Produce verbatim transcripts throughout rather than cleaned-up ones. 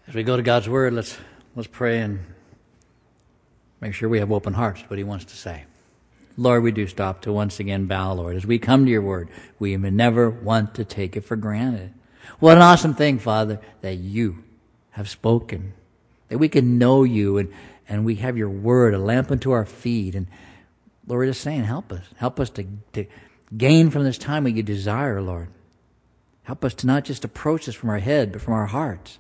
As we go to God's Word, let's let's pray and make sure we have open hearts to what He wants to say. Lord, we do stop to once again bow, Lord. As we come to your Word, we may never want to take it for granted. What an awesome thing, Father, that you have spoken, that we can know you and, and we have your Word, a lamp unto our feet. And Lord, we're just saying, help us. Help us to, to gain from this time what you desire, Lord. Help us to not just approach this from our head, but from our hearts.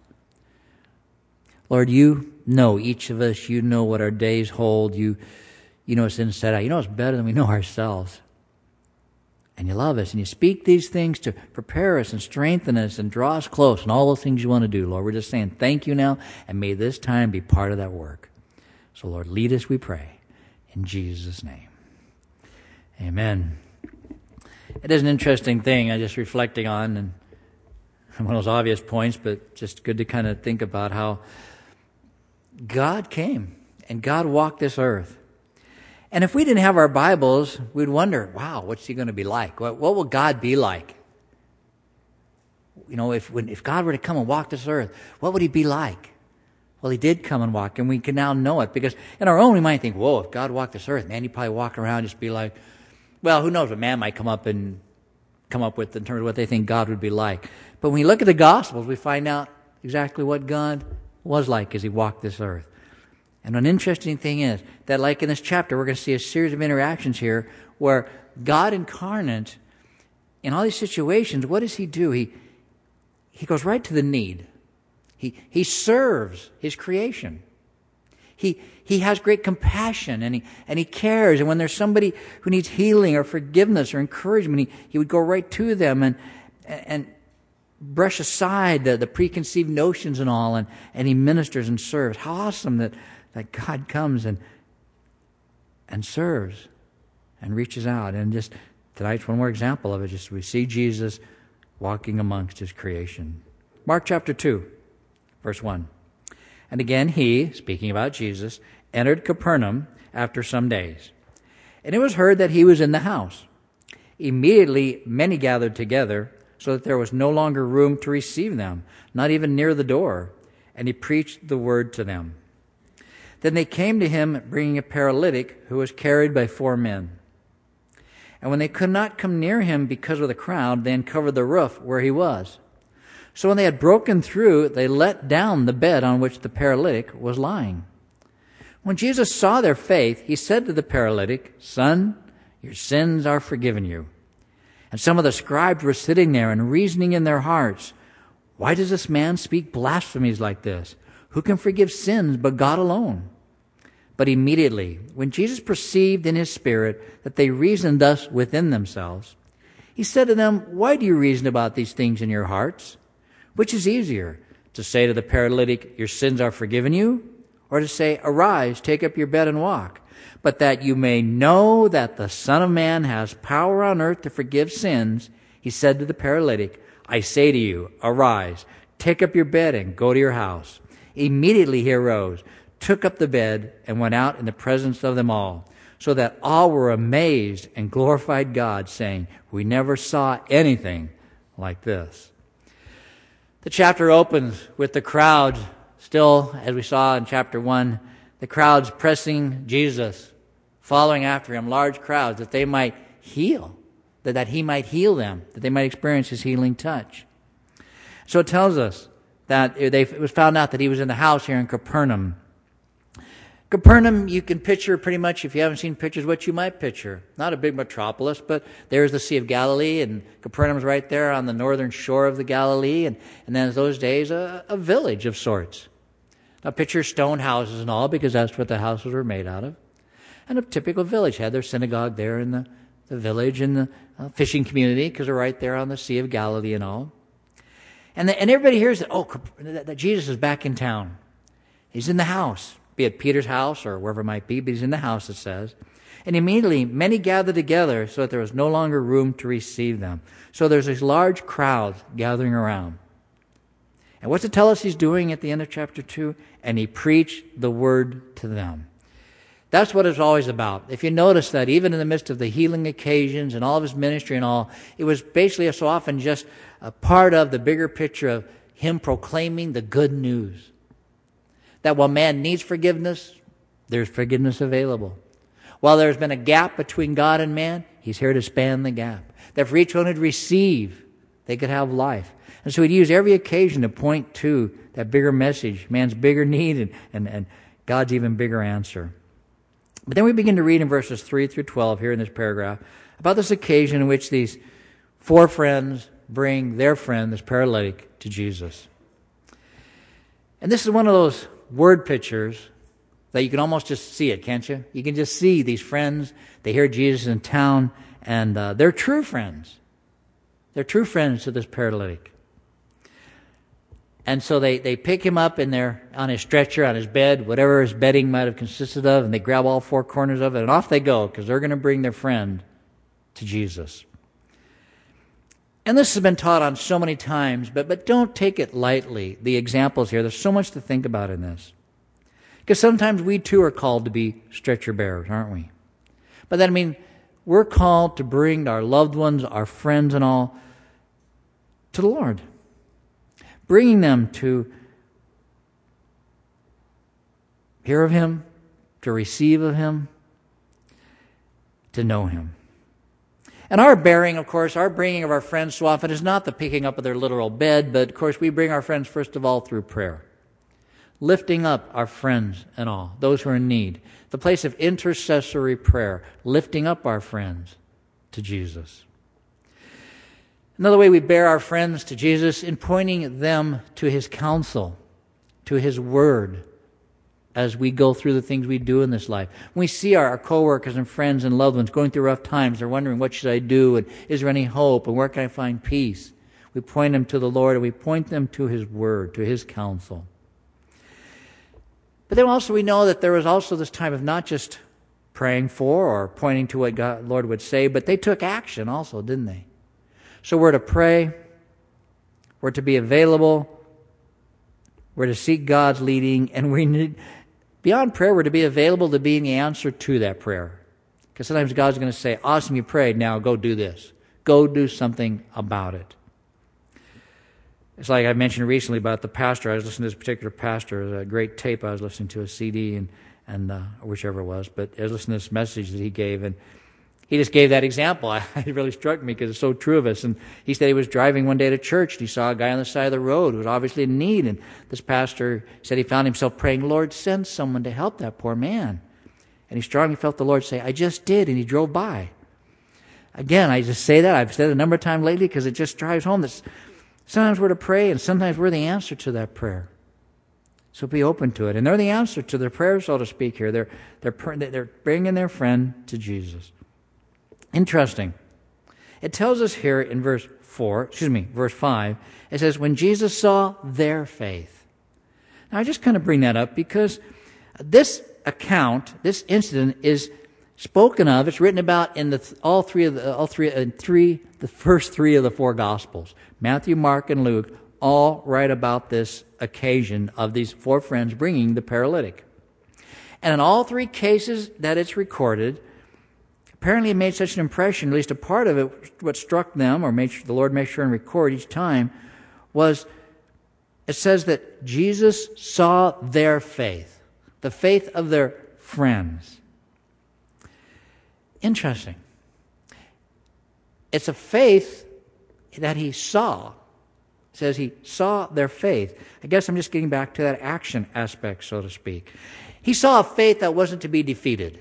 Lord, you know each of us. You know what our days hold. You, you know us inside out. You know us better than we know ourselves. And you love us, and you speak these things to prepare us and strengthen us and draw us close and all those things you want to do, Lord. We're just saying thank you now, and may this time be part of that work. So, Lord, lead us, we pray, in Jesus' name. Amen. It is an interesting thing I'm just reflecting on, and one of those obvious points, but just good to kind of think about how God came and God walked this earth. And if we didn't have our Bibles, we'd wonder, wow, what's he going to be like? What, what will God be like? You know, if when, if God were to come and walk this earth, what would he be like? Well, he did come and walk, and we can now know it. Because in our own, we might think, whoa, if God walked this earth, man, he'd probably walk around and just be like, well, who knows what man might come up and come up with in terms of what they think God would be like. But when we look at the Gospels, we find out exactly what God was like as he walked this earth. And an interesting thing is that, like in this chapter, we're going to see a series of interactions here where God incarnate, in all these situations, what does he do? He he goes right to the need. He he serves his creation. He he has great compassion, and he and he cares. And when there's somebody who needs healing or forgiveness or encouragement, he, he would go right to them and and brush aside the, the preconceived notions and all, and, and he ministers and serves. How awesome that, that God comes and and serves and reaches out. And just tonight's one more example of it. Just we see Jesus walking amongst his creation. Mark chapter two, verse one. And again he, speaking about Jesus, entered Capernaum after some days. And it was heard that he was in the house. Immediately many gathered together, so that there was no longer room to receive them, not even near the door. And he preached the word to them. Then they came to him, bringing a paralytic who was carried by four men. And when they could not come near him because of the crowd, they uncovered the roof where he was. So when they had broken through, they let down the bed on which the paralytic was lying. When Jesus saw their faith, he said to the paralytic, "Son, your sins are forgiven you." And some of the scribes were sitting there and reasoning in their hearts, "Why does this man speak blasphemies like this? Who can forgive sins but God alone?" But immediately, when Jesus perceived in his spirit that they reasoned thus within themselves, he said to them, "Why do you reason about these things in your hearts? Which is easier, to say to the paralytic, 'Your sins are forgiven you,' or to say, 'Arise, take up your bed and walk'? But that you may know that the Son of Man has power on earth to forgive sins," he said to the paralytic, "I say to you, arise, take up your bed and go to your house." Immediately he arose, took up the bed, and went out in the presence of them all, so that all were amazed and glorified God, saying, "We never saw anything like this." The chapter opens with the crowd still, as we saw in chapter one, the crowds pressing Jesus, following after him, large crowds, that they might heal, that, that he might heal them, that they might experience his healing touch. So it tells us that they, it was found out that he was in the house here in Capernaum. Capernaum, you can picture pretty much, if you haven't seen pictures, what you might picture. Not a big metropolis, but there's the Sea of Galilee, and Capernaum's right there on the northern shore of the Galilee, and, and then in those days, a, a village of sorts. Now picture stone houses and all, because that's what the houses were made out of. And a typical village had their synagogue there in the, the village, and the uh, fishing community, because they're right there on the Sea of Galilee and all. And, the, and everybody hears that, oh, that, that Jesus is back in town. He's in the house, be it Peter's house or wherever it might be, but he's in the house, it says. And immediately many gathered together so that there was no longer room to receive them. So there's this large crowd gathering around. And what's it tell us he's doing at the end of chapter two? And he preached the word to them. That's what it's always about. If you notice that even in the midst of the healing occasions and all of his ministry and all, it was basically so often just a part of the bigger picture of him proclaiming the good news that while man needs forgiveness, there's forgiveness available. While there's been a gap between God and man, he's here to span the gap. That for each one would receive, they could have life. And so he'd use every occasion to point to that bigger message, man's bigger need and, and, and God's even bigger answer. But then we begin to read in verses three through twelve here in this paragraph about this occasion in which these four friends bring their friend, this paralytic, to Jesus. And this is one of those word pictures that you can almost just see it, can't you? You can just see these friends. They hear Jesus in town, and uh, they're true friends. They're true friends to this paralytic. And so they, they pick him up in their, on his stretcher, on his bed, whatever his bedding might have consisted of, and they grab all four corners of it, and off they go, because they're going to bring their friend to Jesus. And this has been taught on so many times, but, but don't take it lightly, the examples here. There's so much to think about in this. Because sometimes we too are called to be stretcher bearers, aren't we? But then, I mean, we're called to bring our loved ones, our friends and all, to the Lord. Bringing them to hear of Him, to receive of Him, to know Him. And our bearing, of course, our bringing of our friends so often is not the picking up of their literal bed, but of course we bring our friends first of all through prayer. Lifting up our friends and all, those who are in need. The place of intercessory prayer, lifting up our friends to Jesus. Another way we bear our friends to Jesus in pointing them to His counsel, to His word, as we go through the things we do in this life. When we see our, our coworkers and friends and loved ones going through rough times, they're wondering, what should I do? And is there any hope? And where can I find peace? We point them to the Lord, and we point them to His word, to His counsel. But then also we know that there was also this time of not just praying for or pointing to what God, Lord would say, but they took action also, didn't they? So we're to pray, we're to be available, we're to seek God's leading, and we need, beyond prayer, we're to be available to be in the answer to that prayer. Because sometimes God's going to say, awesome, you prayed, now go do this. Go do something about it. It's like I mentioned recently about the pastor. I was listening to this particular pastor. It was a great tape I was listening to, a C D, and, and uh, whichever it was. But I was listening to this message that he gave, and he just gave that example. It really struck me because it's so true of us. And he said he was driving one day to church, and he saw a guy on the side of the road who was obviously in need. And this pastor said he found himself praying, Lord, send someone to help that poor man. And he strongly felt the Lord say, I just did, and he drove by. Again, I just say that. I've said it a number of times lately because it just drives home that sometimes we're to pray, and sometimes we're the answer to that prayer. So be open to it. And they're the answer to their prayer, so to speak here. They're, they're, they're bringing their friend to Jesus. Interesting. It tells us here in verse four, excuse me, verse five, it says, when Jesus saw their faith. Now I just kind of bring that up because this account, this incident is spoken of, it's written about in the all three of the all three uh, three the first three of the four gospels. Matthew, Mark, and Luke all write about this occasion of these four friends bringing the paralytic. And in all three cases that it's recorded, apparently it made such an impression, at least a part of it, what struck them, or made sure, the Lord made sure and record each time, was it says that Jesus saw their faith, the faith of their friends. Interesting. It's a faith that he saw. It says he saw their faith. I guess I'm just getting back to that action aspect, so to speak. He saw a faith that wasn't to be defeated.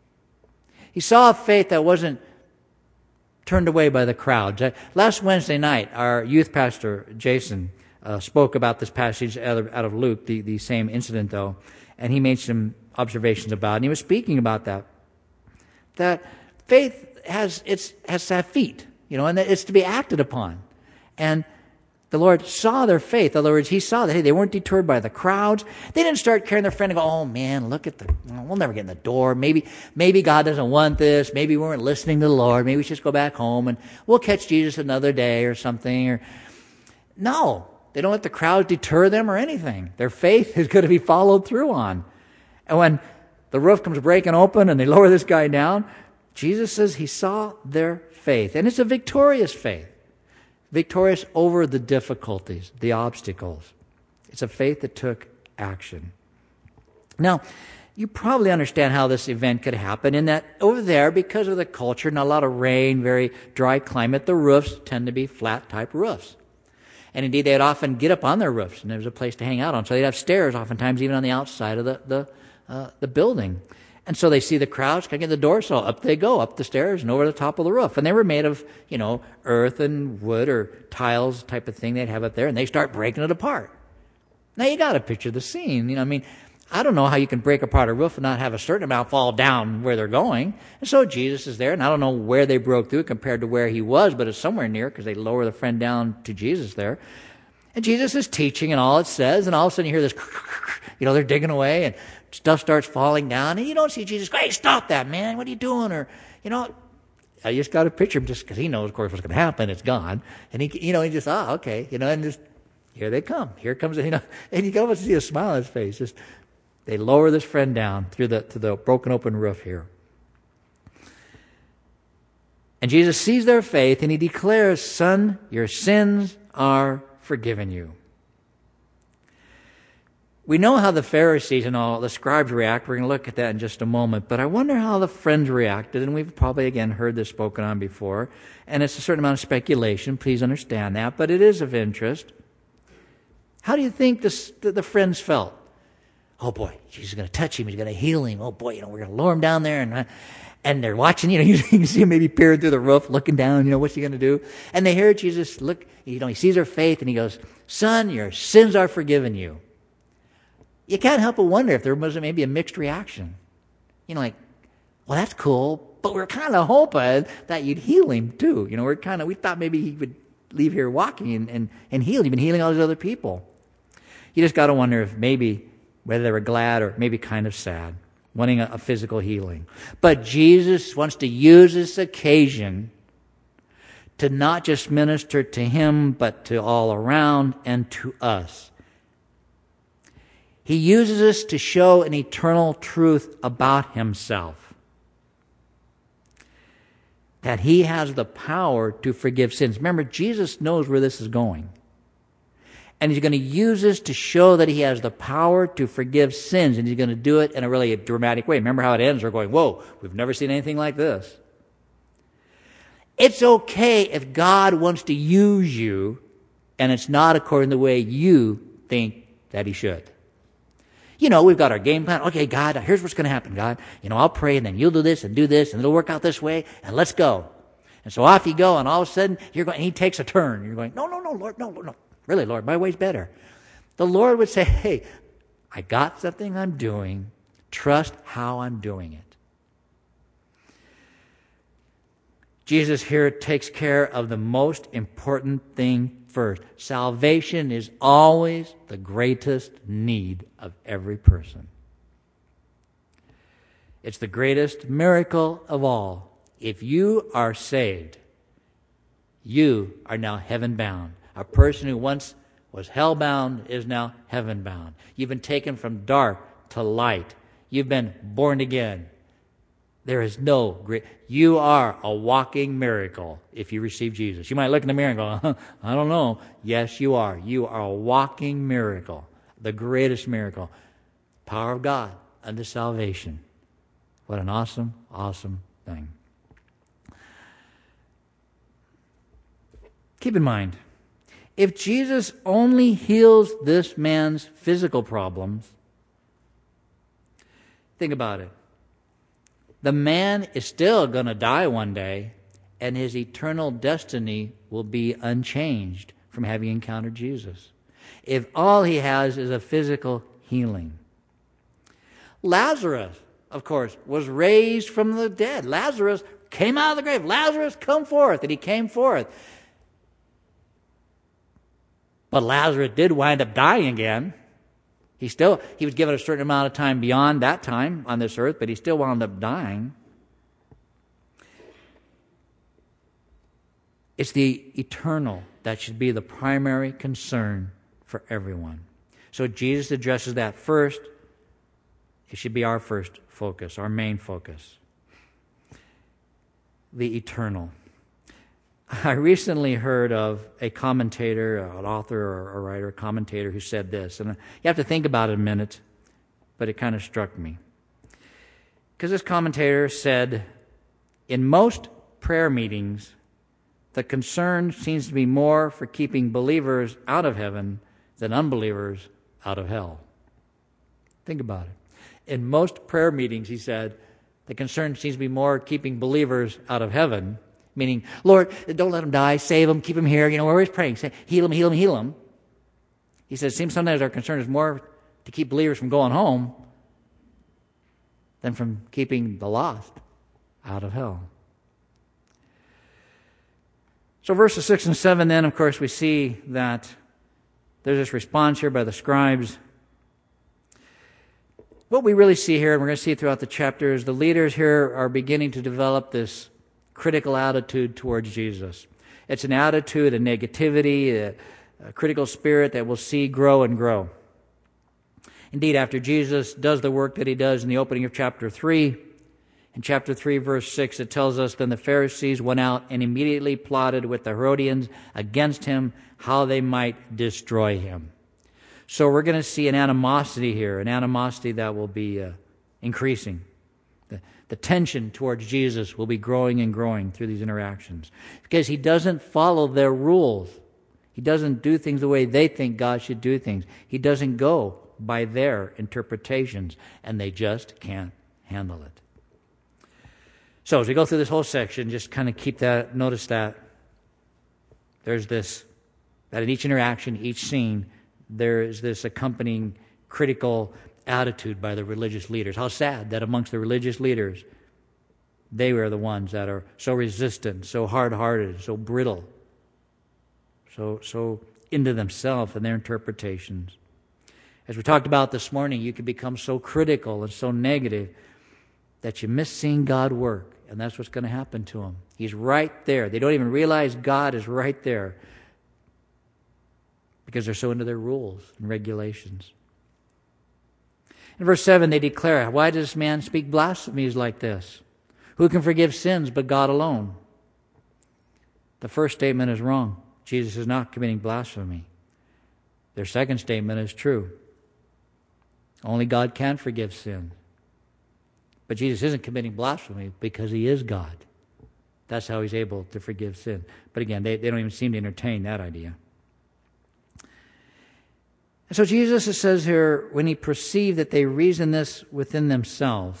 He saw a faith that wasn't turned away by the crowds. Last Wednesday night, our youth pastor, Jason, uh, spoke about this passage out of, out of Luke, the, the same incident, though, and he made some observations about it, and he was speaking about that. That faith has it's has to have feet, you know, and it's to be acted upon. And the Lord saw their faith. In other words, he saw that, hey, they weren't deterred by the crowds. They didn't start carrying their friend and go, oh, man, look at the, we'll never get in the door. Maybe maybe God doesn't want this. Maybe we weren't listening to the Lord. Maybe we should just go back home and we'll catch Jesus another day or something. Or No, they don't let the crowds deter them or anything. Their faith is going to be followed through on. And when the roof comes breaking open and they lower this guy down, Jesus says he saw their faith. And it's a victorious faith. Victorious over the difficulties, the obstacles. It's a faith that took action. Now, you probably understand how this event could happen in that over there, because of the culture, not a lot of rain, very dry climate, the roofs tend to be flat-type roofs. And indeed, they'd often get up on their roofs, and there was a place to hang out on. So they'd have stairs, oftentimes, even on the outside of the the, uh, the building. And so they see the crowds coming in the door, so up they go, up the stairs and over the top of the roof. And they were made of, you know, earth and wood or tiles type of thing they'd have up there, and they start breaking it apart. Now, you got to picture the scene. You know, I mean, I don't know how you can break apart a roof and not have a certain amount fall down where they're going. And so Jesus is there, and I don't know where they broke through compared to where he was, but it's somewhere near because they lower the friend down to Jesus there. And Jesus is teaching, and all it says, and all of a sudden you hear this, you know, they're digging away, and stuff starts falling down, and you don't see Jesus go, hey, stop that, man, what are you doing? Or, you know, I just got to picture him just because he knows, of course, what's going to happen. It's gone. And he, you know, he just, ah, okay, you know, and just, here they come. Here comes, you know, and you can almost see a smile on his face. Just, they lower this friend down through the, to the broken open roof here. And Jesus sees their faith, and he declares, son, your sins are forgiven you. We know how the Pharisees and all the scribes react. We're going to look at that in just a moment. But I wonder how the friends reacted. And we've probably, again, heard this spoken on before. And it's a certain amount of speculation. Please understand that. But it is of interest. How do you think this, the, the friends felt? Oh, boy, Jesus is going to touch him. He's going to heal him. Oh, boy, you know, we're going to lower him down there. And, and they're watching, you know, you can see him maybe peering through the roof, looking down, you know, what's he going to do? And they hear Jesus look, you know, he sees their faith, and he goes, son, your sins are forgiven you. You can't help but wonder if there was maybe a mixed reaction. You know, like, well, that's cool, but we're kind of hoping that you'd heal him too. You know, we're kind of, we thought maybe he would leave here walking and, and, and heal. You've been healing all these other people. You just got to wonder if maybe, whether they were glad or maybe kind of sad, wanting a, a physical healing. But Jesus wants to use this occasion to not just minister to him, but to all around and to us. He uses us to show an eternal truth about himself. That he has the power to forgive sins. Remember, Jesus knows where this is going. And he's going to use this to show that he has the power to forgive sins. And he's going to do it in a really dramatic way. Remember how it ends? We're going, whoa, we've never seen anything like this. It's okay if God wants to use you and it's not according to the way you think that he should. You know, we've got our game plan. Okay, God, here's what's going to happen, God. You know, I'll pray, and then you'll do this and do this, and it'll work out this way, and let's go. And so off you go, and all of a sudden, you're going, and he takes a turn. You're going, no, no, no, Lord, no, no. Really, Lord, my way's better. The Lord would say, hey, I got something I'm doing. Trust how I'm doing it. Jesus here takes care of the most important thing first. Salvation is always the greatest need of every person. It's the greatest miracle of all. If you are saved, you are now heaven-bound. A person who once was hell-bound is now heaven-bound. You've been taken from dark to light. You've been born again. There is no great... You are a walking miracle if you receive Jesus. You might look in the mirror and go, I don't know. Yes, you are. You are a walking miracle. The greatest miracle. Power of God unto salvation. What an awesome, awesome thing. Keep in mind, if Jesus only heals this man's physical problems, think about it. The man is still going to die one day, and his eternal destiny will be unchanged from having encountered Jesus. If all he has is a physical healing. Lazarus, of course, was raised from the dead. Lazarus came out of the grave. Lazarus, come forth. And he came forth. But Lazarus did wind up dying again. He still, he was given a certain amount of time beyond that time on this earth, but he still wound up dying. It's the eternal that should be the primary concern for everyone. So Jesus addresses that first. It should be our first focus, our main focus. The eternal. I recently heard of a commentator, an author or a writer, a commentator who said this, and you have to think about it a minute. but it kind of struck me. Because this commentator said, in most prayer meetings, the concern seems to be more for keeping believers out of heaven than unbelievers out of hell. Think about it. In most prayer meetings, he said, the concern seems to be more keeping believers out of heaven, meaning, Lord, don't let them die, save them, keep them here. You know, we're always praying, say, heal them, heal them, heal them. He says, it seems sometimes our concern is more to keep believers from going home than from keeping the lost out of hell. So verses six and seven then, of course, we see that there's this response here by the scribes. What we really see here, and we're going to see it throughout the chapter, is the leaders here are beginning to develop this critical attitude towards Jesus. It's an attitude, a negativity, a, a critical spirit that we'll see grow and grow. Indeed, after Jesus does the work that he does in the opening of chapter three, in chapter three, verse six, it tells us, then the Pharisees went out and immediately plotted with the Herodians against him, how they might destroy him. So we're going to see an animosity here, an animosity that will be uh, increasing. The, the tension towards Jesus will be growing and growing through these interactions because he doesn't follow their rules. He doesn't do things the way they think God should do things. He doesn't go by their interpretations, and they just can't handle it. So as we go through this whole section, just kind of keep that, notice that there's this, that in each interaction, each scene, there is this accompanying critical attitude by the religious leaders. How sad that amongst the religious leaders, they were the ones that are so resistant, so hard-hearted, so brittle, so so into themselves and their interpretations. As we talked about this morning, you can become so critical and so negative that you miss seeing God work, and that's what's going to happen to them. He's right there. They don't even realize God is right there because they're so into their rules and regulations. In verse seven, they declare, why does this man speak blasphemies like this? Who can forgive sins but God alone? The first statement is wrong. Jesus is not committing blasphemy. Their second statement is true. Only God can forgive sin. But Jesus isn't committing blasphemy because he is God. That's how he's able to forgive sin. But again, they, they don't even seem to entertain that idea. And so Jesus, it says here, when he perceived that they reasoned this within themselves,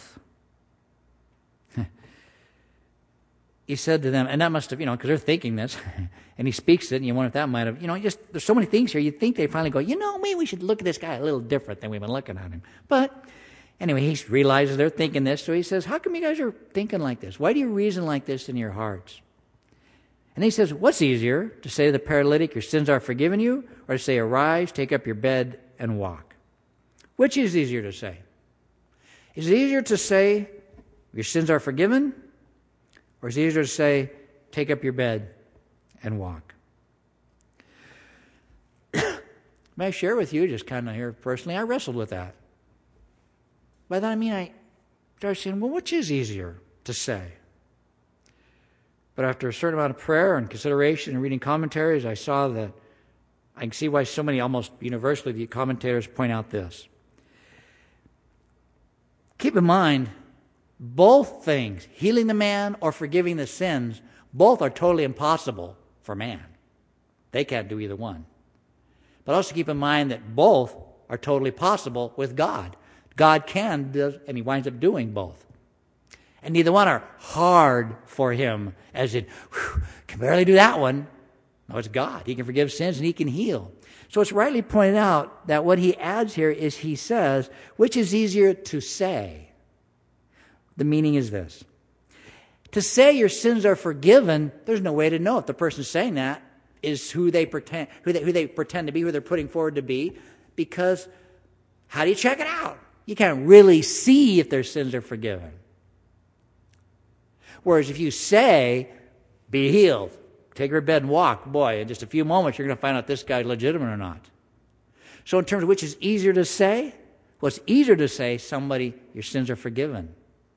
he said to them, and that must have, you know, because they're thinking this, and he speaks it, and you wonder if that might have, you know, just, there's so many things here, you'd think they finally go, you know, maybe we should look at this guy a little different than we've been looking at him. But anyway, he realizes they're thinking this, so he says, how come you guys are thinking like this? Why do you reason like this in your hearts? And he says, what's easier, to say to the paralytic, your sins are forgiven you, or to say, arise, take up your bed, and walk? Which is easier to say? Is it easier to say, your sins are forgiven, or is it easier to say, take up your bed and walk? May I share with you, just kind of here personally, I wrestled with that. By that I mean I started saying, well, which is easier to say? But after a certain amount of prayer and consideration and reading commentaries, I saw that I can see why so many, almost universally, the commentators point out this. Keep in mind, both things, healing the man or forgiving the sins, both are totally impossible for man. They can't do either one. But also keep in mind that both are totally possible with God. God can, does, and he winds up doing both. And neither one are hard for him, as in, whew, can barely do that one. No, it's God. He can forgive sins and he can heal. So it's rightly pointed out that what he adds here is he says, which is easier to say? The meaning is this. To say your sins are forgiven, there's no way to know if the person saying that is who they pretend, who they, who they pretend to be, who they're putting forward to be, because how do you check it out? You can't really see if their sins are forgiven. Whereas if you say, be healed, take her bed and walk, boy, in just a few moments you're going to find out this guy's legitimate or not. So in terms of which is easier to say, well, it's easier to say somebody, your sins are forgiven.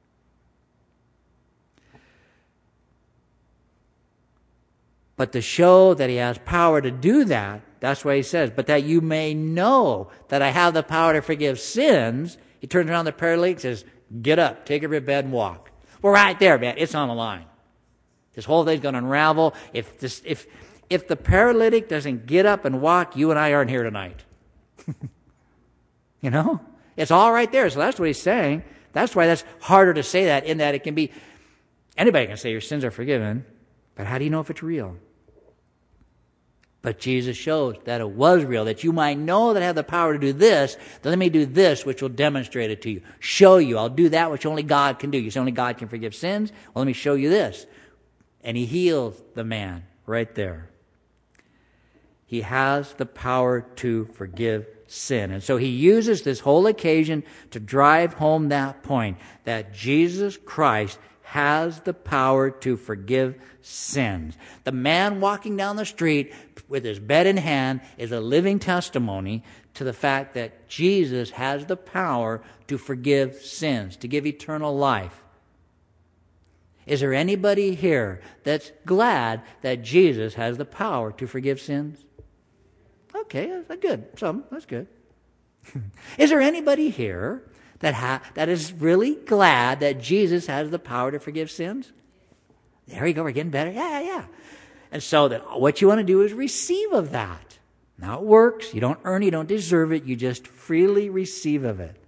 But to show that he has power to do that, that's why he says, but that you may know that I have the power to forgive sins, He turns around the paralytic and says, get up, take up your bed and walk. Well, right there, man, it's on the line. This whole thing's going to unravel. If this, if, if the paralytic doesn't get up and walk, you and I aren't here tonight. You know? It's all right there. So that's what he's saying. That's why that's harder to say that, in that it can be, anybody can say your sins are forgiven, but how do you know if it's real? But Jesus shows that it was real, that you might know that I have the power to do this, then let me do this, which will demonstrate it to you. Show you. I'll do that which only God can do. You say only God can forgive sins? Well, let me show you this. And he heals the man right there. He has the power to forgive sin. And so he uses this whole occasion to drive home that point, that Jesus Christ has the power to forgive sins. The man walking down the street with his bed in hand is a living testimony to the fact that Jesus has the power to forgive sins, to give eternal life. Is there anybody here that's glad that Jesus has the power to forgive sins? Okay, that's good. Some, that's good. Is there anybody here that ha- that is really glad that Jesus has the power to forgive sins? There you go, we're getting better. Yeah, yeah. And so that what you want to do is receive of that. Now it works. You don't earn it, you don't deserve it. You just freely receive of it.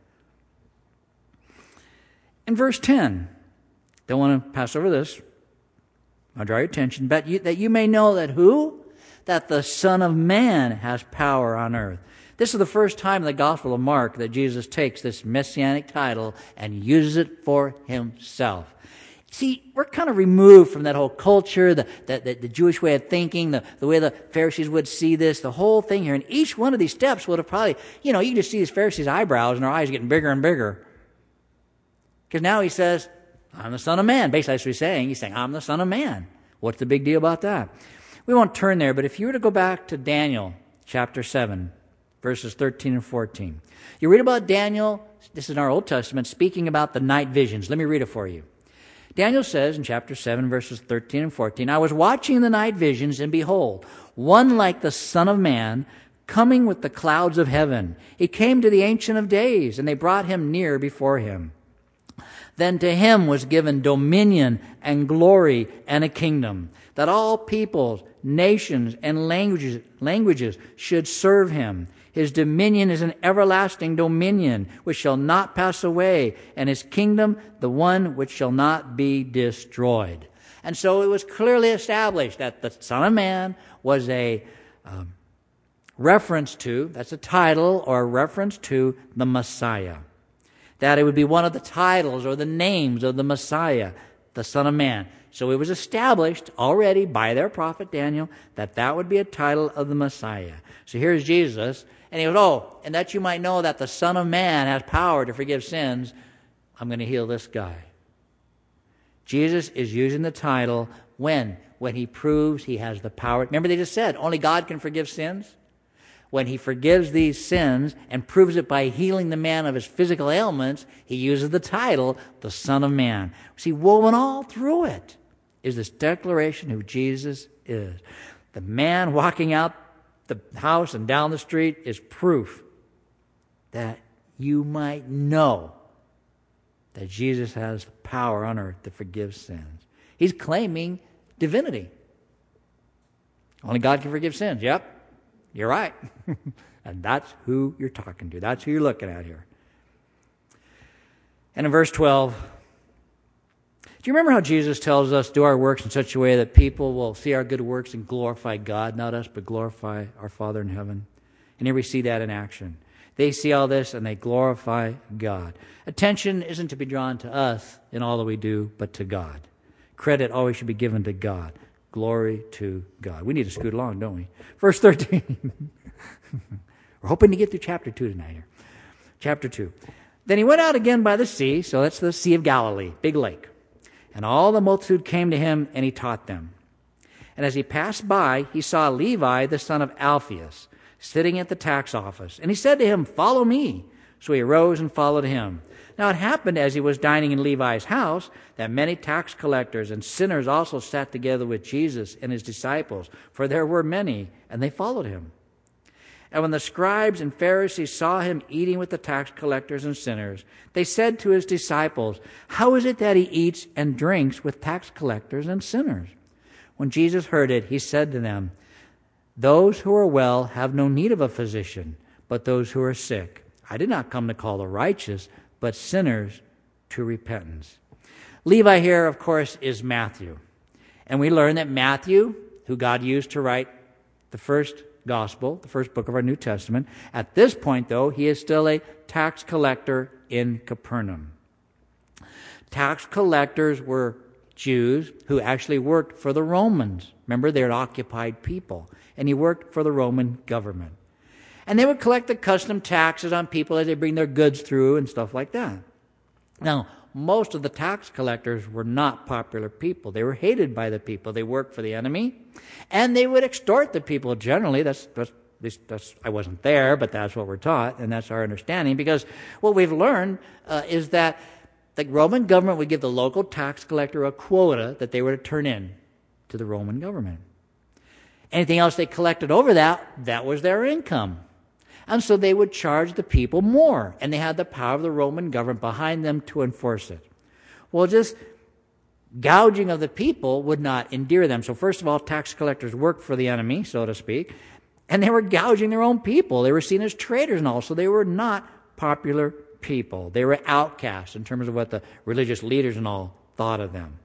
In verse ten, don't want to pass over this. I'll draw your attention. But you, that you may know that who? That the Son of Man has power on earth. This is the first time in the Gospel of Mark that Jesus takes this messianic title and uses it for himself. See, we're kind of removed from that whole culture, the, the, the, the Jewish way of thinking, the, the way the Pharisees would see this, the whole thing here. And each one of these steps would have probably, you know, you can just see these Pharisees' eyebrows and their eyes getting bigger and bigger. Because now he says, I'm the Son of Man. Basically, that's what he's saying. He's saying, I'm the Son of Man. What's the big deal about that? We won't turn there, but if you were to go back to Daniel chapter seven, verses thirteen and fourteen. You read about Daniel, this is in our Old Testament, speaking about the night visions. Let me read it for you. Daniel says in chapter seven, verses thirteen and fourteen, I was watching the night visions, and behold, one like the Son of Man, coming with the clouds of heaven. He came to the Ancient of Days, and they brought him near before him. Then to him was given dominion and glory and a kingdom, that all peoples, nations, and languages, languages should serve him. His dominion is an everlasting dominion which shall not pass away, and his kingdom the one which shall not be destroyed. And so it was clearly established that the Son of Man was a um, reference to, that's a title or a reference to the Messiah. That it would be one of the titles or the names of the Messiah, the Son of Man. So it was established already by their prophet Daniel that that would be a title of the Messiah. So here's Jesus, and he goes, oh, and that you might know that the Son of Man has power to forgive sins, I'm going to heal this guy. Jesus is using the title when? When he proves he has the power. Remember they just said, only God can forgive sins? When he forgives these sins and proves it by healing the man of his physical ailments, he uses the title, the Son of Man. See, woven all through it is this declaration who Jesus is. The man walking out the house and down the street is proof that you might know that Jesus has power on earth to forgive sins. He's claiming divinity. Only God can forgive sins. Yep. You're right. And that's who you're talking to. That's who you're looking at here. And in verse twelve, do you remember how Jesus tells us, do our works in such a way that people will see our good works and glorify God, not us, but glorify our Father in heaven? And here we see that in action. They see all this and they glorify God. Attention isn't to be drawn to us in all that we do, but to God. Credit always should be given to God. Glory to God. We need to scoot along, don't we? Verse thirteen. We're hoping to get through chapter two tonight here. Chapter two. Then he went out again by the sea, so that's the Sea of Galilee, big lake. And all the multitude came to him, and he taught them. And as he passed by, he saw Levi, the son of Alphaeus, sitting at the tax office. And he said to him, follow me. So he arose and followed him. Now it happened as he was dining in Levi's house that many tax collectors and sinners also sat together with Jesus and his disciples, for there were many, and they followed him. And when the scribes and Pharisees saw him eating with the tax collectors and sinners, they said to his disciples, "How is it that he eats and drinks with tax collectors and sinners?" When Jesus heard it, he said to them, "Those who are well have no need of a physician, but those who are sick. I did not come to call the righteous, but sinners to repentance." Levi here, of course, is Matthew. And we learn that Matthew, who God used to write the first gospel, the first book of our New Testament, at this point, though, he is still a tax collector in Capernaum. Tax collectors were Jews who actually worked for the Romans. Remember, they're occupied people. And he worked for the Roman government. And they would collect the custom taxes on people as they bring their goods through and stuff like that. Now, most of the tax collectors were not popular people. They were hated by the people. They worked for the enemy. And they would extort the people generally. That's, that's, that's I wasn't there, but that's what we're taught, and that's our understanding. Because what we've learned uh, is that the Roman government would give the local tax collector a quota that they were to turn in to the Roman government. Anything else they collected over that, that was their income. And so they would charge the people more, and they had the power of the Roman government behind them to enforce it. Well, just gouging of the people would not endear them. So first of all, tax collectors worked for the enemy, so to speak, and they were gouging their own people. They were seen as traitors and all, so they were not popular people. They were outcasts in terms of what the religious leaders and all thought of them.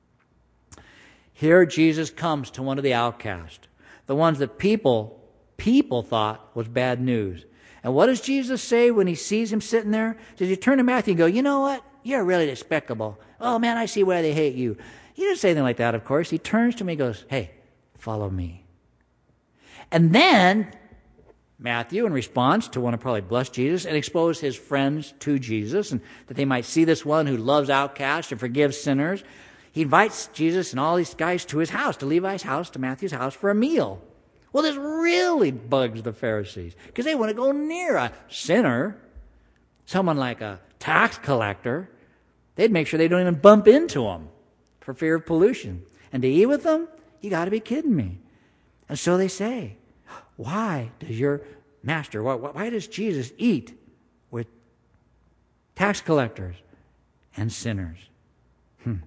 Here Jesus comes to one of the outcasts, the ones that people people thought was bad news. And what does Jesus say when he sees him sitting there? Does he turn to Matthew and go, "You know what? You're really despicable. Oh man, I see why they hate you." He didn't say anything like that, of course. He turns to me and goes, "Hey, follow me." And then Matthew, in response to want to probably bless Jesus and expose his friends to Jesus, and that they might see this one who loves outcasts and forgives sinners, he invites Jesus and all these guys to his house, to Levi's house, to Matthew's house for a meal. Well, this really bugs the Pharisees because they want to go near a sinner, someone like a tax collector. They'd make sure they don't even bump into them for fear of pollution. And to eat with them, you got to be kidding me. And so they say, "Why does your master, why, why does Jesus eat with tax collectors and sinners?" Hmm.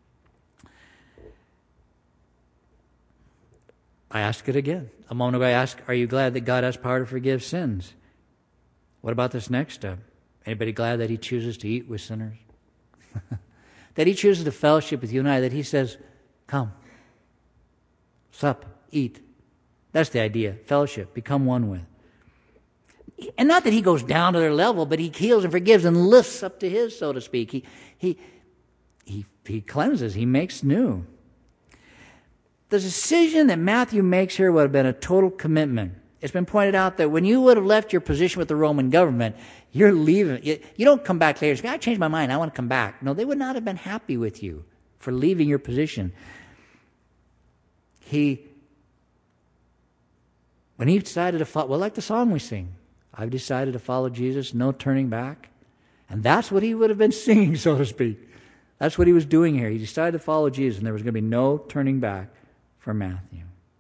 I ask it again. A moment ago I asked, are you glad that God has power to forgive sins? What about this next step? Anybody glad that he chooses to eat with sinners? That he chooses to fellowship with you and I, that he says, "Come, sup, eat." That's the idea. Fellowship, become one with. And not that he goes down to their level, but he heals and forgives and lifts up to his, so to speak. He, he, he, he cleanses, he makes new. The decision that Matthew makes here would have been a total commitment. It's been pointed out that when you would have left your position with the Roman government, you're leaving. You, you don't come back later and say, "I changed my mind, I want to come back." No, they would not have been happy with you for leaving your position. He, when he decided to follow, well, like the song we sing, "I've decided to follow Jesus, no turning back." And that's what he would have been singing, so to speak. That's what he was doing here. He decided to follow Jesus, and there was going to be no turning back for Matthew.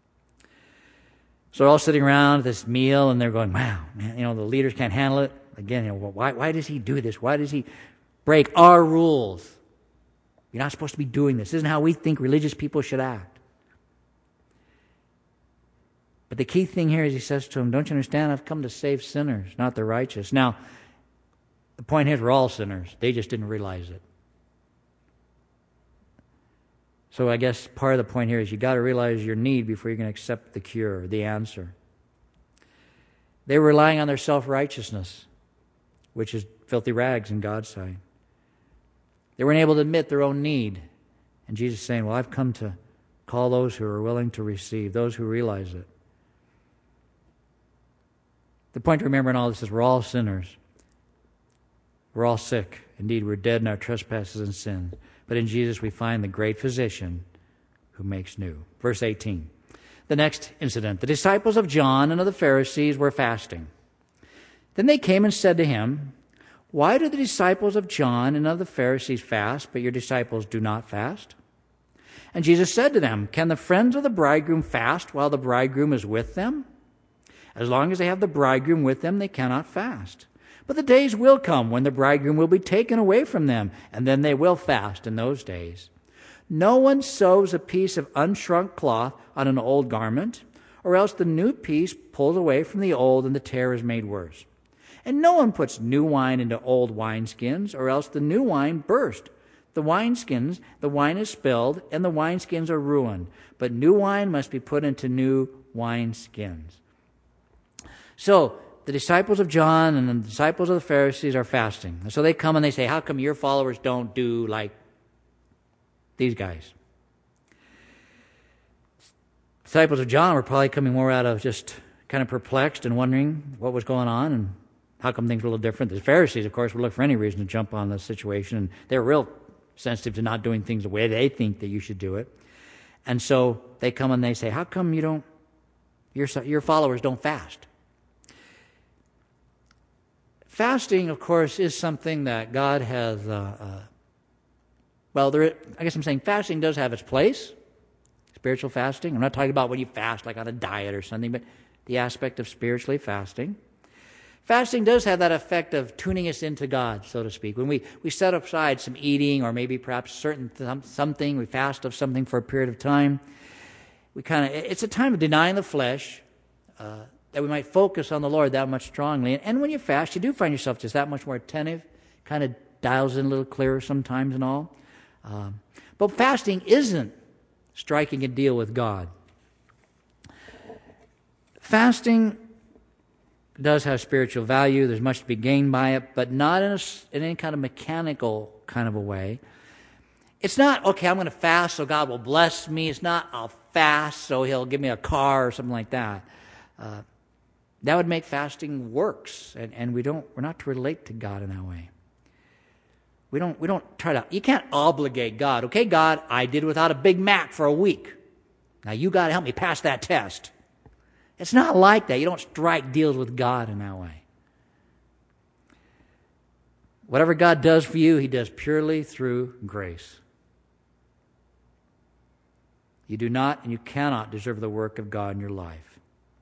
So they're all sitting around at this meal, and they're going, "Wow, man, you know, the leaders can't handle it." Again, you know, why, why does he do this? Why does he break our rules? You're not supposed to be doing this. This isn't how we think religious people should act. But the key thing here is he says to them, "Don't you understand? I've come to save sinners, not the righteous." Now, the point here is we're all sinners. They just didn't realize it. So I guess part of the point here is you got to realize your need before you can accept the cure, the answer. They were relying on their self-righteousness, which is filthy rags in God's sight. They weren't able to admit their own need. And Jesus is saying, "Well, I've come to call those who are willing to receive, those who realize it." The point to remember in all this is we're all sinners. We're all sick. Indeed, we're dead in our trespasses and sins. But in Jesus we find the great physician who makes new. Verse eighteen. The next incident. The disciples of John and of the Pharisees were fasting. Then they came and said to him, "Why do the disciples of John and of the Pharisees fast, but your disciples do not fast?" And Jesus said to them, "Can the friends of the bridegroom fast while the bridegroom is with them? As long as they have the bridegroom with them, they cannot fast. But the days will come when the bridegroom will be taken away from them, and then they will fast in those days. No one sews a piece of unshrunk cloth on an old garment, or else the new piece pulls away from the old, and the tear is made worse. And no one puts new wine into old wineskins, or else the new wine burst. The wineskins, the wine is spilled, and the wineskins are ruined. But new wine must be put into new wineskins. So, the disciples of John and the disciples of the Pharisees are fasting. And so they come and they say, how come your followers don't do like these guys? Disciples of John were probably coming more out of just kind of perplexed and wondering what was going on and how come things were a little different. The Pharisees, of course, would look for any reason to jump on the situation, and they're real sensitive to not doing things the way they think that you should do it. And so they come and they say, how come you don't, your, your followers don't fast? Fasting, of course, is something that God has, uh, uh, well, there. I guess I'm saying fasting does have its place, spiritual fasting. I'm not talking about when you fast like on a diet or something, but the aspect of spiritually fasting. Fasting does have that effect of tuning us into God, so to speak. When we, we set aside some eating or maybe perhaps certain th- something, we fast of something for a period of time, we kind of, it's a time of denying the flesh, uh, that we might focus on the Lord that much strongly. And, and when you fast, you do find yourself just that much more attentive, kind of dials in a little clearer sometimes and all. Um, but fasting isn't striking a deal with God. Fasting does have spiritual value. There's much to be gained by it, but not in, a, in any kind of mechanical kind of a way. It's not, okay, I'm going to fast so God will bless me. It's not, I'll fast so He'll give me a car or something like that. Uh, that would make fasting works, and, and we don't, we're not to relate to God in that way. We don't, we don't try to, you can't obligate God. Okay, God, I did without a Big Mac for a week. Now you got to help me pass that test. It's not like that. You don't strike deals with God in that way. Whatever God does for you, He does purely through grace. You do not and you cannot deserve the work of God in your life.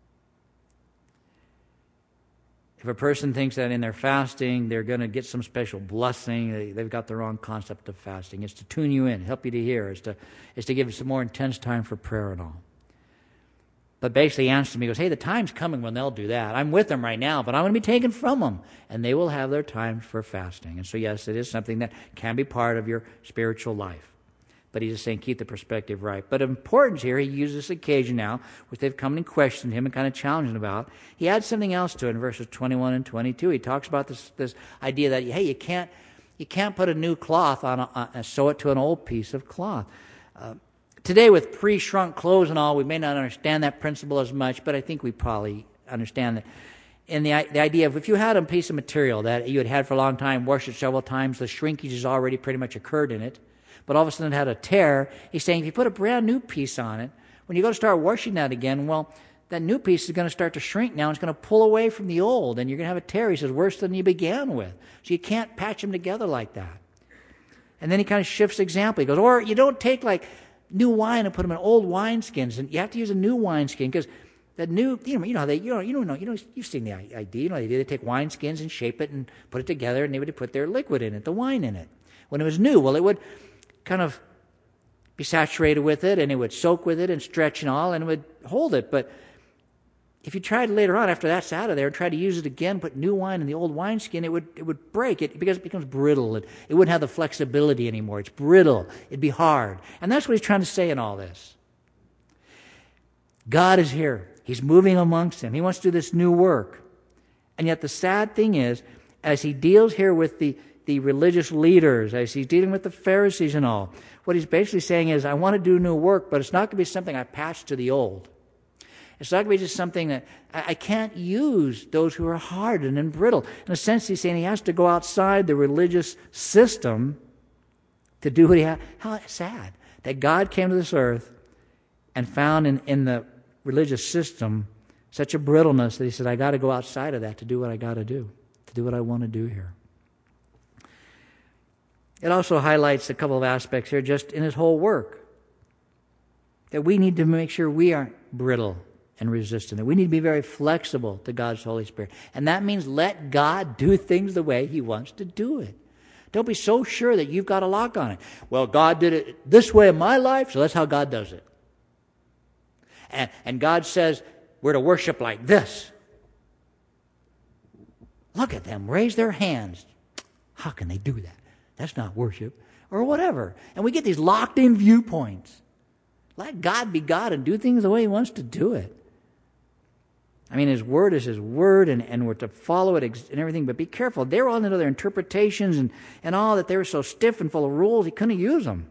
If a person thinks that in their fasting they're going to get some special blessing, they, they've got the wrong concept of fasting. It's to tune you in, help you to hear. It's to, it's to give you some more intense time for prayer and all. But basically he answers me, he goes, hey, the time's coming when they'll do that. I'm with them right now, but I'm going to be taken from them. And they will have their time for fasting. And so, yes, it is something that can be part of your spiritual life. But he's just saying keep the perspective right. But of importance here, he uses this occasion now, which they've come and questioned him and kind of challenged him about. He adds something else to it in verses twenty-one and twenty-two. He talks about this, this idea that, hey, you can't, you can't put a new cloth on, a, uh, sew it to an old piece of cloth. Uh, Today, with pre-shrunk clothes and all, we may not understand that principle as much, but I think we probably understand that. And the, the idea of if you had a piece of material that you had had for a long time, washed it several times, the shrinkage has already pretty much occurred in it, but all of a sudden it had a tear, he's saying if you put a brand new piece on it, when you go to start washing that again, well, that new piece is going to start to shrink now. It's going to pull away from the old, and you're going to have a tear, he says, worse than you began with. So you can't patch them together like that. And then he kind of shifts the example. He goes, or you don't take like new wine and put them in old wineskins, and you have to use a new wineskin because that new, you know, you know how they, you know, you don't know, you know, you've seen the idea, you know, they do, they take wineskins and shape it and put it together, and they would put their liquid in it, the wine in it. When it was new, well, it would kind of be saturated with it, and it would soak with it and stretch and all, and it would hold it. But if you tried later on, after that's out of there, and tried to use it again, put new wine in the old wineskin, it would it would break it because it becomes brittle. It, it wouldn't have the flexibility anymore. It's brittle. It'd be hard. And that's what he's trying to say in all this. God is here. He's moving amongst them. He wants to do this new work. And yet the sad thing is, as he deals here with the, the religious leaders, as he's dealing with the Pharisees and all, what he's basically saying is, I want to do new work, but it's not going to be something I patch to the old. It's not going to be just something that I, I can't use those who are hardened and brittle. In a sense, he's saying he has to go outside the religious system to do what he has. How sad that God came to this earth and found in, in the religious system such a brittleness that he said, I got to go outside of that to do what I got to do, to do what I want to do here. It also highlights a couple of aspects here just in his whole work, that we need to make sure we aren't brittle and resistant it. We need to be very flexible to God's Holy Spirit. And that means let God do things the way he wants to do it. Don't be so sure that you've got a lock on it. Well, God did it this way in my life, so that's how God does it. And, and God says we're to worship like this. Look at them, raise their hands. How can they do that? That's not worship. Or whatever. And we get these locked-in viewpoints. Let God be God and do things the way he wants to do it. I mean, his word is his word, and, and we're to follow it and everything, but be careful. They were all into their interpretations and, and all that. They were so stiff and full of rules, he couldn't use them.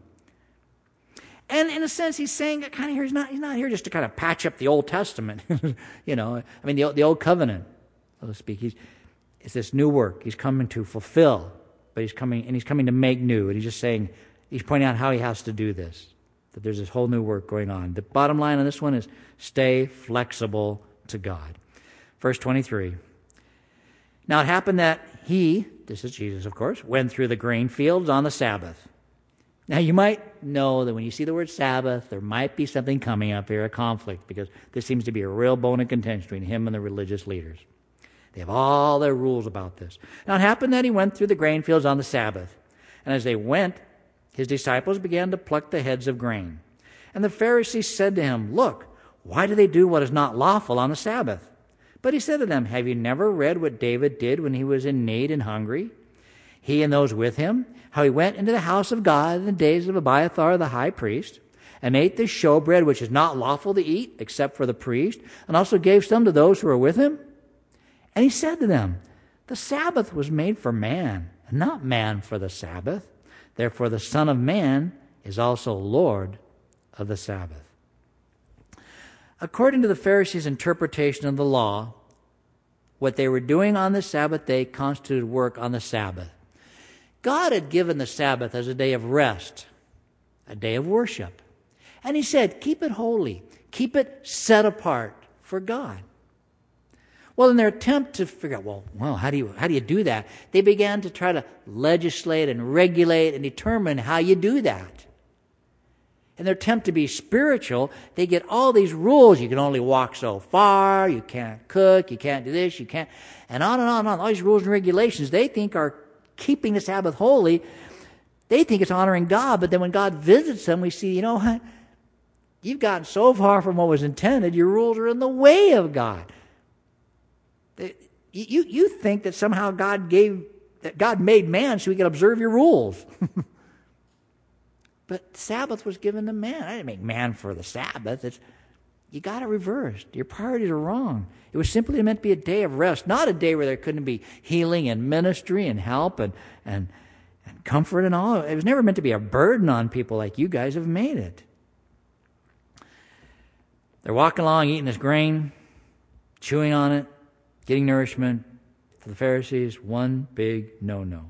And in a sense, he's saying that kind of here, he's not, he's not here just to kind of patch up the Old Testament. you know, I mean, the, the Old Covenant, so to speak. He's, it's this new work he's coming to fulfill, but he's coming, and he's coming to make new. And he's just saying, he's pointing out how he has to do this, that there's this whole new work going on. The bottom line on this one is stay flexible to God. Verse twenty-three. Now it happened that he, this is Jesus of course, went through the grain fields on the Sabbath. Now you might know that when you see the word Sabbath, there might be something coming up here, a conflict, because this seems to be a real bone of contention between him and the religious leaders. They have all their rules about this. Now it happened that he went through the grain fields on the Sabbath. And as they went, his disciples began to pluck the heads of grain. And the Pharisees said to him, "Look, why do they do what is not lawful on the Sabbath?" But he said to them, "Have you never read what David did when he was in need and hungry? He and those with him, how he went into the house of God in the days of Abiathar the high priest, and ate the showbread which is not lawful to eat except for the priest, and also gave some to those who were with him? And he said to them, the Sabbath was made for man, and not man for the Sabbath. Therefore the Son of Man is also Lord of the Sabbath." According to the Pharisees' interpretation of the law, what they were doing on the Sabbath day constituted work on the Sabbath. God had given the Sabbath as a day of rest, a day of worship. And he said, keep it holy, keep it set apart for God. Well, in their attempt to figure out, well, well, how do you how do you do that? They began to try to legislate and regulate and determine how you do that. In their attempt to be spiritual, they get all these rules. You can only walk so far, you can't cook, you can't do this, you can't, and on and on and on. All these rules and regulations they think are keeping the Sabbath holy. They think it's honoring God, but then when God visits them, we see, you know what? You've gotten so far from what was intended, your rules are in the way of God. You, you think that somehow God gave, that God made man so he could observe your rules. But Sabbath was given to man. I didn't make man for the Sabbath. It's, you got it reversed. Your priorities are wrong. It was simply meant to be a day of rest, not a day where there couldn't be healing and ministry and help and, and, and comfort and all. It was never meant to be a burden on people like you guys have made it. They're walking along, eating this grain, chewing on it, getting nourishment. For the Pharisees, one big no-no.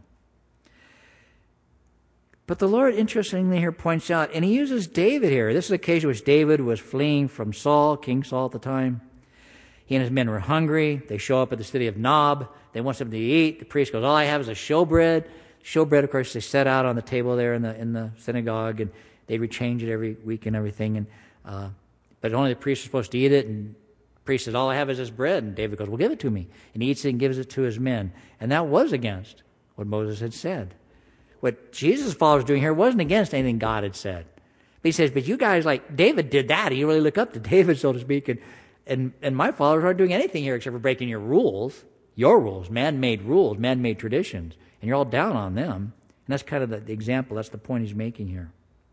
But the Lord, interestingly here, points out, and he uses David here. This is an occasion which David was fleeing from Saul, King Saul at the time. He and his men were hungry. They show up at the city of Nob. They want something to eat. The priest goes, all I have is a showbread. Showbread, of course, they set out on the table there in the in the synagogue, and they would change it every week and everything. And uh, but only the priest was supposed to eat it, and the priest says, all I have is this bread. And David goes, well, give it to me. And he eats it and gives it to his men. And that was against what Moses had said. What Jesus' followers doing here wasn't against anything God had said. But he says, but you guys, like David did that. You really look up to David, so to speak. And, and, and my followers aren't doing anything here except for breaking your rules, your rules, man-made rules, man-made traditions. And you're all down on them. And that's kind of the, the example. That's the point he's making here.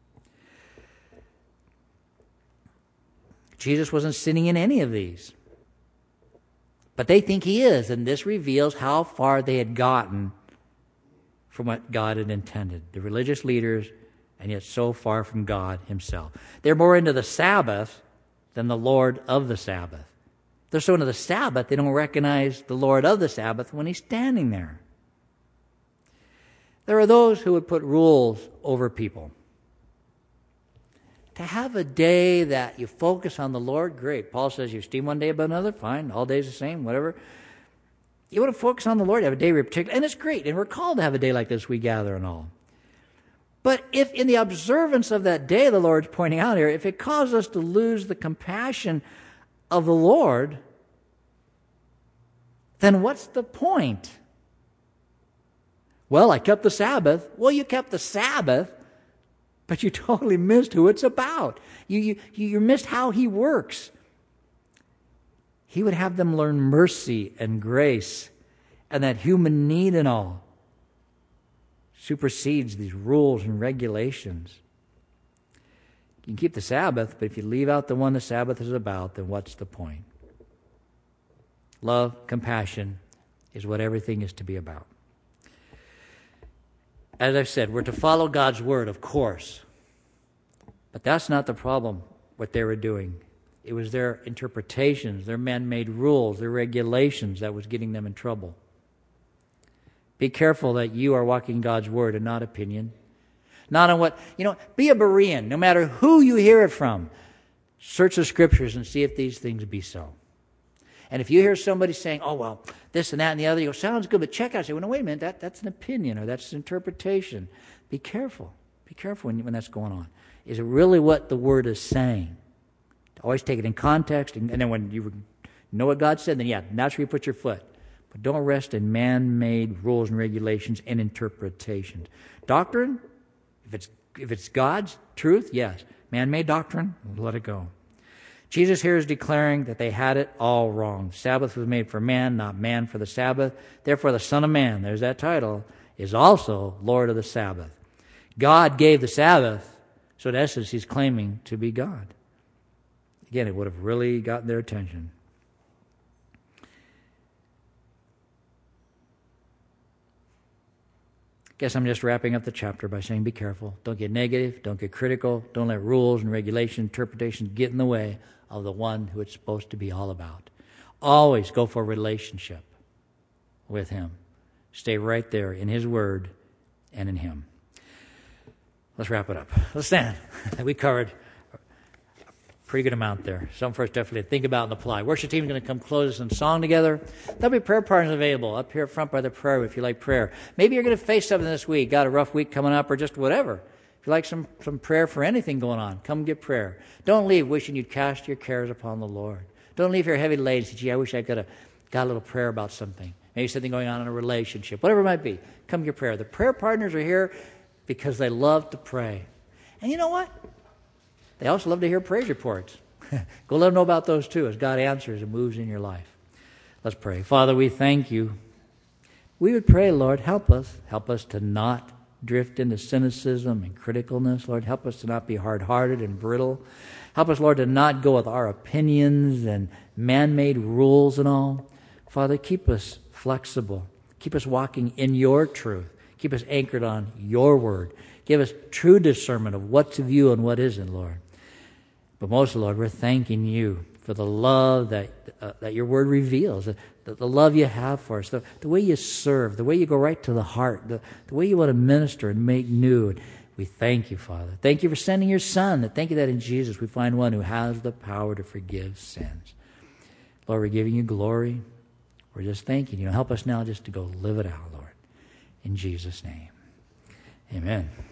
Jesus wasn't sinning in any of these. But they think he is. And this reveals how far they had gotten from what God had intended. The religious leaders, and yet so far from God himself. They're more into the Sabbath than the Lord of the Sabbath. They're so into the Sabbath, they don't recognize the Lord of the Sabbath when he's standing there. There are those who would put rules over people. To have a day that you focus on the Lord, great. Paul says you esteem one day above another, fine. All days the same, whatever. You want to focus on the Lord, have a day where you're particular, and it's great, and we're called to have a day like this, we gather and all. But if in the observance of that day, the Lord's pointing out here, if it causes us to lose the compassion of the Lord, then what's the point? Well, I kept the Sabbath. Well, you kept the Sabbath, but you totally missed who it's about. You, you, you missed how he works. He would have them learn mercy and grace, and that human need and all supersedes these rules and regulations. You can keep the Sabbath, but if you leave out the one the Sabbath is about, then what's the point? Love, compassion is what everything is to be about. As I've said, we're to follow God's word, of course. But that's not the problem, what they were doing. It was their interpretations, their man-made rules, their regulations that was getting them in trouble. Be careful that you are walking God's word and not opinion. Not on what, you know, be a Berean, no matter who you hear it from. Search the scriptures and see if these things be so. And if you hear somebody saying, oh, well, this and that and the other, you go, sounds good, but check out. Say, well, no, wait a minute, that, that's an opinion or that's an interpretation. Be careful. Be careful when, when that's going on. Is it really what the word is saying? Always take it in context, and, and then when you know what God said, then yeah, that's where you put your foot. But don't rest in man-made rules and regulations and interpretations. Doctrine, if it's if it's God's truth, yes. Man-made doctrine, let it go. Jesus here is declaring that they had it all wrong. Sabbath was made for man, not man for the Sabbath. Therefore, the Son of Man, there's that title, is also Lord of the Sabbath. God gave the Sabbath, so in essence, he's claiming to be God. Again, it would have really gotten their attention. Guess I'm just wrapping up the chapter by saying be careful. Don't get negative. Don't get critical. Don't let rules and regulation, interpretations get in the way of the one who it's supposed to be all about. Always go for a relationship with him. Stay right there in his word and in him. Let's wrap it up. Let's stand. We covered a pretty good amount there. Some for us definitely to think about and apply. Worship team is going to come close us in song together. There'll be prayer partners available up here front by the prayer if you like prayer. Maybe you're going to face something this week, got a rough week coming up or just whatever. If you like some, some prayer for anything going on, come get prayer. Don't leave wishing you'd cast your cares upon the Lord. Don't leave here heavy laden and say, gee, I wish I could have got a little prayer about something. Maybe something going on in a relationship. Whatever it might be, come get prayer. The prayer partners are here because they love to pray. And you know what? They also love to hear praise reports. Go let them know about those too as God answers and moves in your life. Let's pray. Father, we thank you. We would pray, Lord, help us. Help us to not drift into cynicism and criticalness. Lord, help us to not be hard-hearted and brittle. Help us, Lord, to not go with our opinions and man-made rules and all. Father, keep us flexible. Keep us walking in your truth. Keep us anchored on your word. Give us true discernment of what's of you and what isn't, Lord. But most, Lord, we're thanking you for the love that uh, that your word reveals, the, the love you have for us, the, the way you serve, the way you go right to the heart, the, the way you want to minister and make new. And we thank you, Father. Thank you for sending your Son. And thank you that in Jesus we find one who has the power to forgive sins. Lord, we're giving you glory. We're just thanking you. Help us now just to go live it out, Lord. In Jesus' name, amen.